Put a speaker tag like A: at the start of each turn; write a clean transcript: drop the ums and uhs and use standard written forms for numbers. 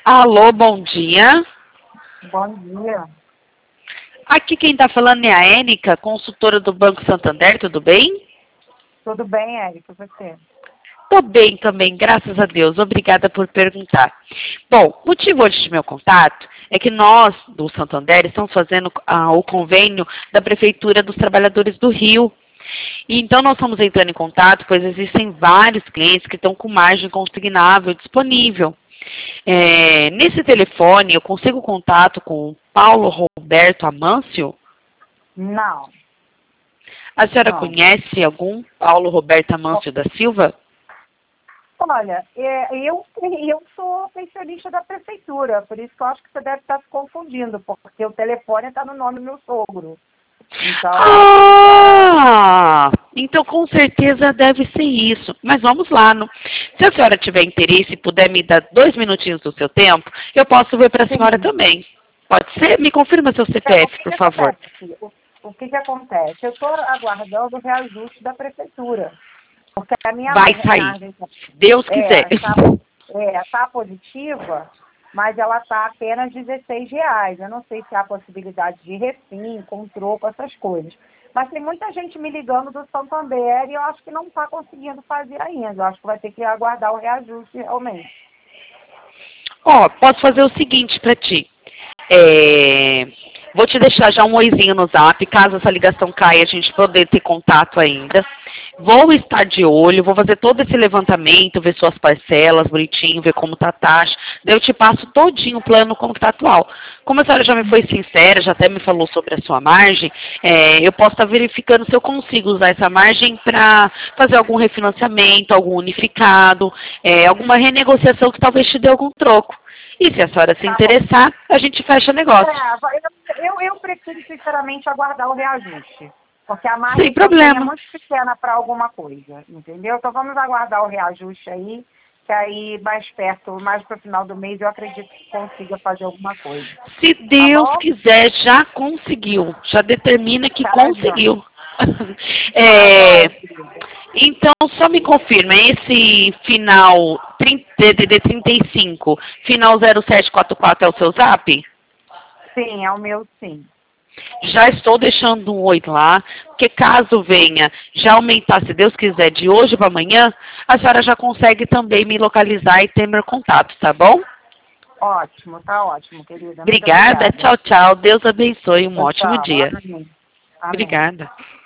A: Alô, bom dia.
B: Bom dia.
A: Aqui quem está falando é a Érica, consultora do Banco Santander, tudo bem?
B: Tudo bem, Érica, você?
A: Tô bem também, graças a Deus. Obrigada por perguntar. Bom, o motivo hoje de meu contato é que nós, do Santander, estamos fazendo o convênio da Prefeitura dos Trabalhadores do Rio. E então nós estamos entrando em contato, pois existem vários clientes que estão com margem consignável disponível. Nesse telefone, eu consigo contato com o Paulo Roberto Amâncio?
B: Não,
A: A senhora
B: não.
A: conhece algum Paulo Roberto Amâncio da Silva?
B: Olha, eu sou pensionista da prefeitura, por isso que eu acho que você deve estar se confundindo, porque o telefone está no nome do meu sogro. Então,
A: Então com certeza deve ser isso. Mas vamos lá. Se a senhora tiver interesse e puder me dar 2 minutinhos do seu tempo, eu posso ver para a senhora
B: sim.
A: também. Pode ser? Me confirma seu
B: O
A: CPF,
B: que
A: por
B: que
A: favor.
B: acontece? O que que acontece? Eu estou aguardando o reajuste da prefeitura, porque a minha
A: Vai sair.
B: margem
A: Deus quiser.
B: tá positiva, mas ela está apenas R$ 16. Eu não sei se há possibilidade de refim, com troco, essas coisas. Mas tem muita gente me ligando do Santander e eu acho que não está conseguindo fazer ainda. Eu acho que vai ter que aguardar o reajuste realmente.
A: Ó, posso fazer o seguinte para ti. Vou te deixar já um oizinho no zap, caso essa ligação caia, a gente poder ter contato ainda. Vou estar de olho, vou fazer todo esse levantamento, ver suas parcelas bonitinho, ver como tá a taxa. Daí eu te passo todinho o plano como que tá atual. Como a senhora já me foi sincera, já até me falou sobre a sua margem, eu posso estar verificando se eu consigo usar essa margem para fazer algum refinanciamento, algum unificado, alguma renegociação que talvez te dê algum troco. E se a senhora se
B: Tá bom.
A: interessar, a gente fecha negócio.
B: Eu prefiro, sinceramente, aguardar o reajuste. Porque a
A: Sem
B: margem que eu tenho é
A: problema.
B: muito pequena para alguma coisa, entendeu? Então vamos aguardar o reajuste aí, que aí mais perto, mais para o final do mês, eu acredito que consiga fazer alguma coisa.
A: Se
B: Tá
A: Deus
B: bom?
A: quiser, já conseguiu. Já determina que
B: Tá, João.
A: conseguiu.
B: Tá,
A: É,
B: jóia, querida.
A: então, só me confirma, esse final DDD 35, final 0744 é o seu zap?
B: Sim, é o meu sim.
A: Já estou deixando um 8 lá, porque caso venha já aumentar, se Deus quiser, de hoje para amanhã, a senhora já consegue também me localizar e ter meu contato, tá bom?
B: Ótimo, tá ótimo, querida. Muito
A: Obrigada,
B: obrigada.
A: tchau, tchau. Deus abençoe, um
B: Tchau,
A: ótimo
B: tchau.
A: dia.
B: Amém. Amém.
A: Obrigada.